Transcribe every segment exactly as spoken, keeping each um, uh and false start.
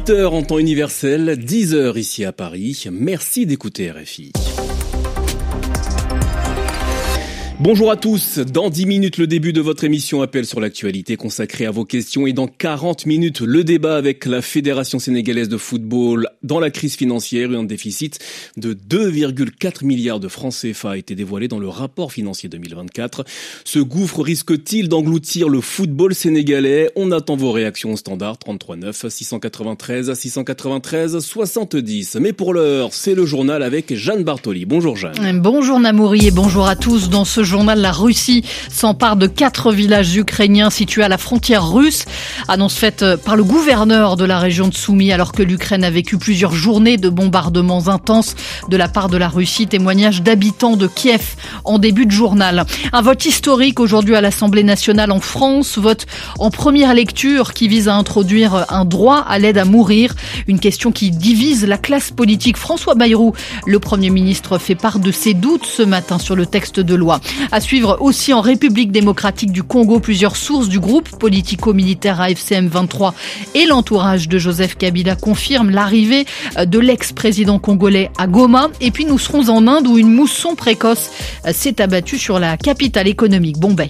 huit heures en temps universel, dix heures ici à Paris. Merci d'écouter R F I. Bonjour à tous. Dans dix minutes, le début de votre émission Appel sur l'actualité consacrée à vos questions. Et dans quarante minutes, le débat avec la Fédération sénégalaise de football. Dans la crise financière, un déficit de deux virgule quatre milliards de francs C F A a été dévoilé dans le rapport financier deux mille vingt-quatre. Ce gouffre risque-t-il d'engloutir le football sénégalais? On attend vos réactions au standard trente-trois neuf six cent quatre-vingt-treize six cent quatre-vingt-treize soixante-dix. Mais pour l'heure, c'est le journal avec Jeanne Bartoli. Bonjour Jeanne. Bonjour Namouri et bonjour à tous. Dans ce journal, la Russie s'empare de quatre villages ukrainiens situés à la frontière russe. Annonce faite par le gouverneur de la région de Soumy alors que l'Ukraine a vécu plusieurs journées de bombardements intenses de la part de la Russie. Témoignage d'habitants de Kiev en début de journal. Un vote historique aujourd'hui à l'Assemblée nationale en France. Vote en première lecture qui vise à introduire un droit à l'aide à mourir. Une question qui divise la classe politique. François Bayrou, le Premier ministre, fait part de ses doutes ce matin sur le texte de loi. À suivre aussi en République démocratique du Congo, plusieurs sources du groupe politico-militaire A F C M vingt-trois et l'entourage de Joseph Kabila confirment l'arrivée de l'ex-président congolais à Goma. Et puis nous serons en Inde où une mousson précoce s'est abattue sur la capitale économique, Bombay.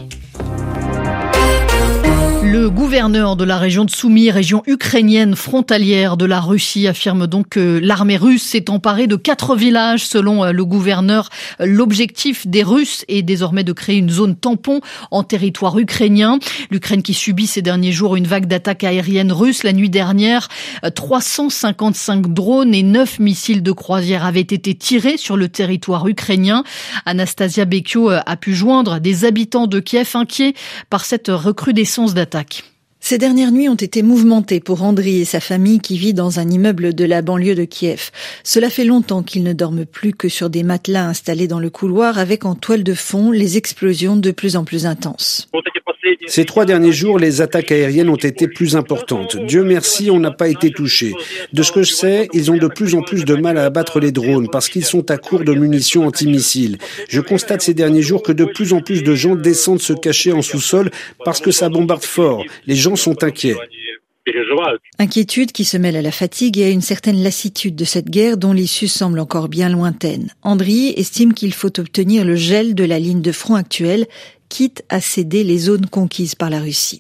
Le gouverneur de la région de Soumy, région ukrainienne frontalière de la Russie, affirme donc que l'armée russe s'est emparée de quatre villages. Selon le gouverneur, l'objectif des Russes est désormais de créer une zone tampon en territoire ukrainien. L'Ukraine qui subit ces derniers jours une vague d'attaques aériennes russes. La nuit dernière, trois cent cinquante-cinq drones et neuf missiles de croisière avaient été tirés sur le territoire ukrainien. Anastasia Bekio a pu joindre des habitants de Kiev inquiets par cette recrudescence d'attaques. Ces dernières nuits ont été mouvementées pour Andriy et sa famille qui vit dans un immeuble de la banlieue de Kiev. Cela fait longtemps qu'ils ne dorment plus que sur des matelas installés dans le couloir avec en toile de fond les explosions de plus en plus intenses. Ces trois derniers jours, les attaques aériennes ont été plus importantes. Dieu merci, on n'a pas été touchés. De ce que je sais, ils ont de plus en plus de mal à abattre les drones parce qu'ils sont à court de munitions antimissiles. Je constate ces derniers jours que de plus en plus de gens descendent se cacher en sous-sol parce que ça bombarde fort. Les gens sont inquiets. Inquiétude qui se mêle à la fatigue et à une certaine lassitude de cette guerre dont l'issue semble encore bien lointaine. Andriy estime qu'il faut obtenir le gel de la ligne de front actuelle, quitte à céder les zones conquises par la Russie.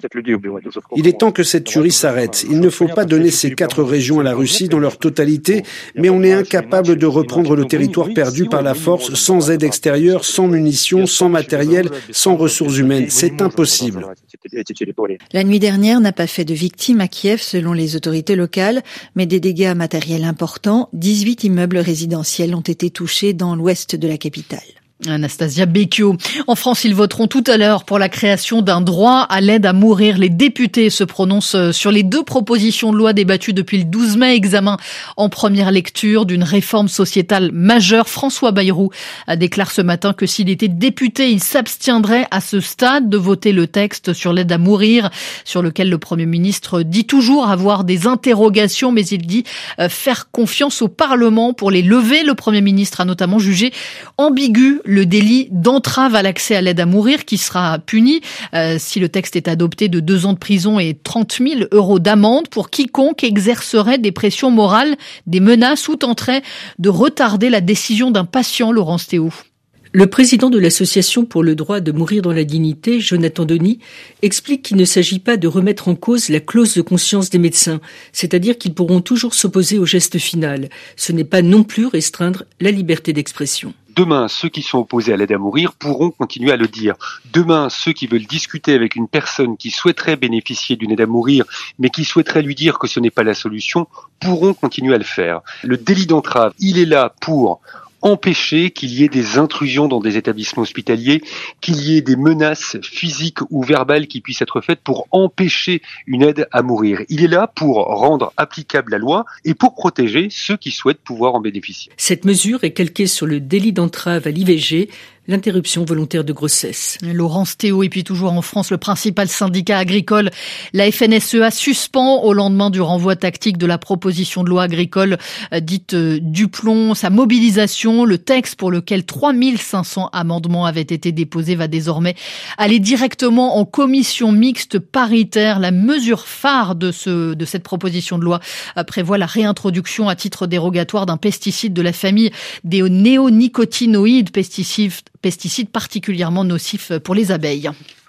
Il est temps que cette tuerie s'arrête. Il ne faut pas donner ces quatre régions à la Russie dans leur totalité, mais on est incapable de reprendre le territoire perdu par la force sans aide extérieure, sans munitions, sans matériel, sans ressources humaines. C'est impossible. La nuit dernière n'a pas fait de victimes à Kiev selon les autorités locales, mais des dégâts matériels importants. dix-huit immeubles résidentiels ont été touchés dans l'ouest de la capitale. Anastasia Bekio. En France, ils voteront tout à l'heure pour la création d'un droit à l'aide à mourir. Les députés se prononcent sur les deux propositions de loi débattues depuis le douze mai, examen en première lecture d'une réforme sociétale majeure. François Bayrou déclare ce matin que s'il était député, il s'abstiendrait à ce stade de voter le texte sur l'aide à mourir, sur lequel le Premier ministre dit toujours avoir des interrogations, mais il dit faire confiance au Parlement pour les lever. Le Premier ministre a notamment jugé ambigu le délit d'entrave à l'accès à l'aide à mourir qui sera puni euh, si le texte est adopté de deux ans de prison et trente mille euros d'amende pour quiconque exercerait des pressions morales, des menaces ou tenterait de retarder la décision d'un patient, Laurence Théou. Le président de l'Association pour le droit de mourir dans la dignité, Jonathan Denis, explique qu'il ne s'agit pas de remettre en cause la clause de conscience des médecins, c'est-à-dire qu'ils pourront toujours s'opposer au geste final. Ce n'est pas non plus restreindre la liberté d'expression. Demain, ceux qui sont opposés à l'aide à mourir pourront continuer à le dire. Demain, ceux qui veulent discuter avec une personne qui souhaiterait bénéficier d'une aide à mourir, mais qui souhaiterait lui dire que ce n'est pas la solution, pourront continuer à le faire. Le délit d'entrave, il est là pour empêcher qu'il y ait des intrusions dans des établissements hospitaliers, qu'il y ait des menaces physiques ou verbales qui puissent être faites pour empêcher une aide à mourir. Il est là pour rendre applicable la loi et pour protéger ceux qui souhaitent pouvoir en bénéficier. Cette mesure est calquée sur le délit d'entrave à l'I V G, l'interruption volontaire de grossesse. Laurence Théo, et puis toujours en France, le principal syndicat agricole, la F N S E A, suspend au lendemain du renvoi tactique de la proposition de loi agricole dite Duplon sa mobilisation. Le texte pour lequel trois mille cinq cents amendements avaient été déposés va désormais aller directement en commission mixte paritaire. La mesure phare de ce de cette proposition de loi prévoit la réintroduction à titre dérogatoire d'un pesticide de la famille des néonicotinoïdes, pesticides, pesticides particulièrement nocifs pour les abeilles.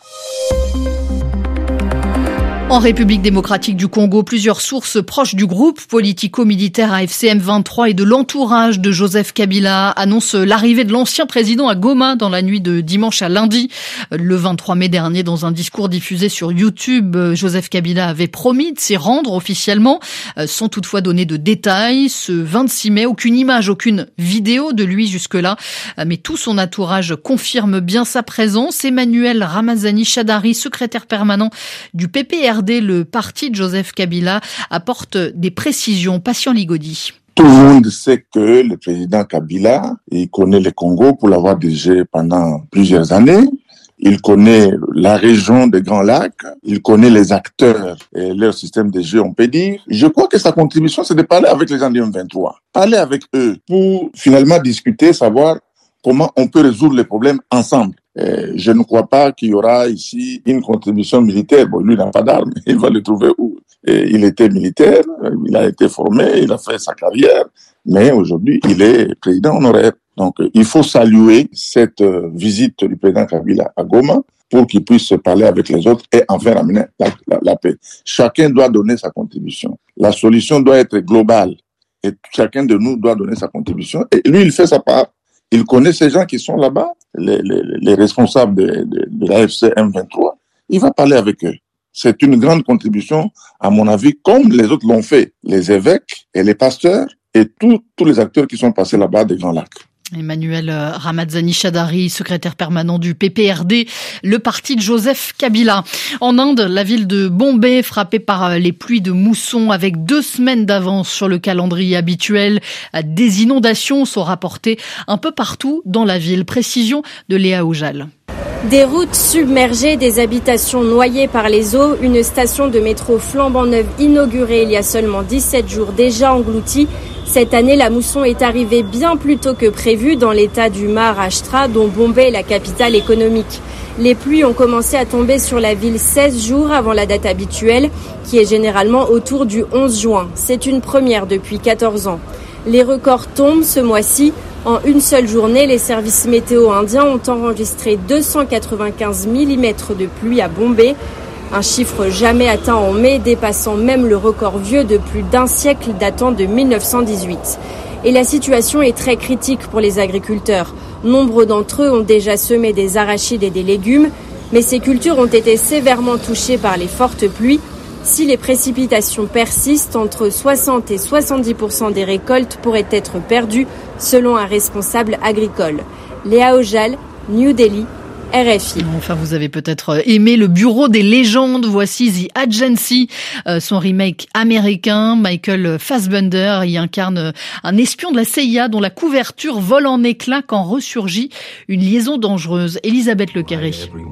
En République démocratique du Congo, plusieurs sources proches du groupe politico-militaire A F C M vingt-trois et de l'entourage de Joseph Kabila annoncent l'arrivée de l'ancien président à Goma dans la nuit de dimanche à lundi. Le vingt-trois mai dernier, dans un discours diffusé sur YouTube, Joseph Kabila avait promis de s'y rendre officiellement, sans toutefois donner de détails. Ce vingt-six mai, aucune image, aucune vidéo de lui jusque-là, mais tout son entourage confirme bien sa présence. Emmanuel Ramazani Shadari, secrétaire permanent du P P R D, le parti de Joseph Kabila, apporte des précisions. Patient Ligodi. Tout le monde sait que le président Kabila, il connaît le Congo pour l'avoir dirigé pendant plusieurs années. Il connaît la région des Grands Lacs, il connaît les acteurs et leur système de jeu, on peut dire. Je crois que sa contribution, c'est de parler avec les gens du M vingt-trois, parler avec eux pour finalement discuter, savoir comment on peut résoudre les problèmes ensemble. Euh, je ne crois pas qu'il y aura ici une contribution militaire. Bon, lui, il n'a pas d'armes. Il va le trouver où? Et il était militaire, il a été formé, il a fait sa carrière, mais aujourd'hui, il est président honoraire. Donc, il faut saluer cette euh, visite du président Kabila à Goma pour qu'il puisse se parler avec les autres et enfin ramener la, la, la paix. Chacun doit donner sa contribution. La solution doit être globale et chacun de nous doit donner sa contribution. Et lui, il fait sa part. Il connaît ces gens qui sont là-bas, les, les, les responsables de, de, de l'A F C M vingt-trois. Il va parler avec eux. C'est une grande contribution, à mon avis, comme les autres l'ont fait. Les évêques et les pasteurs et tous tous les acteurs qui sont passés là-bas des Grands Lacs. Emmanuel Ramazani Shadari, secrétaire permanent du P P R D, le parti de Joseph Kabila. En Inde, la ville de Bombay, frappée par les pluies de mousson avec deux semaines d'avance sur le calendrier habituel. Des inondations sont rapportées un peu partout dans la ville. Précision de Léa Oujal. Des routes submergées, des habitations noyées par les eaux, une station de métro flambant neuve inaugurée il y a seulement dix-sept jours déjà engloutie. Cette année, la mousson est arrivée bien plus tôt que prévu dans l'état du Maharashtra, dont Bombay est la capitale économique. Les pluies ont commencé à tomber sur la ville seize jours avant la date habituelle, qui est généralement autour du onze juin. C'est une première depuis quatorze ans. Les records tombent ce mois-ci. En une seule journée, les services météo indiens ont enregistré deux cent quatre-vingt-quinze millimètres de pluie à Bombay. Un chiffre jamais atteint en mai, dépassant même le record vieux de plus d'un siècle datant de mille neuf cent dix-huit. Et la situation est très critique pour les agriculteurs. Nombre d'entre eux ont déjà semé des arachides et des légumes, mais ces cultures ont été sévèrement touchées par les fortes pluies. Si les précipitations persistent, entre soixante et soixante-dix pour cent des récoltes pourraient être perdues, selon un responsable agricole. Léa Ojal, New Delhi, R F I. Enfin, vous avez peut-être aimé Le Bureau des légendes. Voici The Agency, son remake américain. Michael Fassbender y incarne un espion de la C I A dont la couverture vole en éclats quand ressurgit une liaison dangereuse. Elisabeth Lequerré.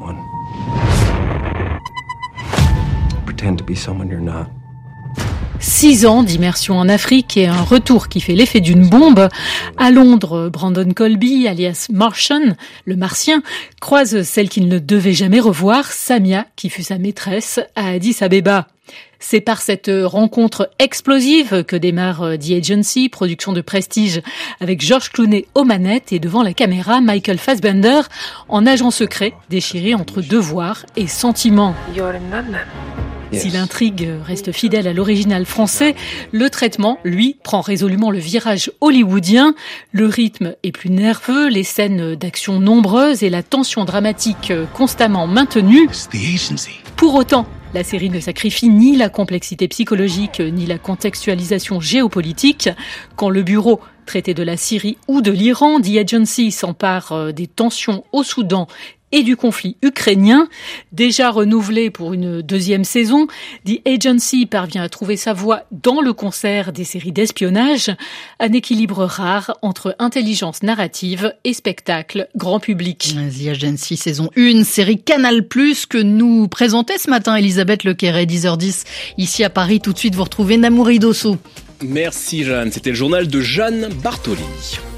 Six ans d'immersion en Afrique et un retour qui fait l'effet d'une bombe. À Londres, Brandon Colby, alias Martian, le Martien, croise celle qu'il ne devait jamais revoir, Samia, qui fut sa maîtresse à Addis Abeba. C'est par cette rencontre explosive que démarre The Agency, production de prestige avec George Clooney aux manettes et devant la caméra Michael Fassbender en agent secret déchiré entre devoir et sentiment. Si l'intrigue reste fidèle à l'original français, le traitement, lui, prend résolument le virage hollywoodien. Le rythme est plus nerveux, les scènes d'action nombreuses et la tension dramatique constamment maintenue. Pour autant, la série ne sacrifie ni la complexité psychologique ni la contextualisation géopolitique. Quand le bureau traitait de la Syrie ou de l'Iran, The Agency s'empare des tensions au Soudan et du conflit ukrainien. Déjà renouvelé pour une deuxième saison, The Agency parvient à trouver sa voie dans le concert des séries d'espionnage, un équilibre rare entre intelligence narrative et spectacle grand public. The Agency saison un, série Canal plus, que nous présentait ce matin Elisabeth Lequeret, dix heures dix, ici à Paris. Tout de suite, vous retrouvez Namouri Dosso. Merci Jeanne, c'était le journal de Jeanne Bartoli.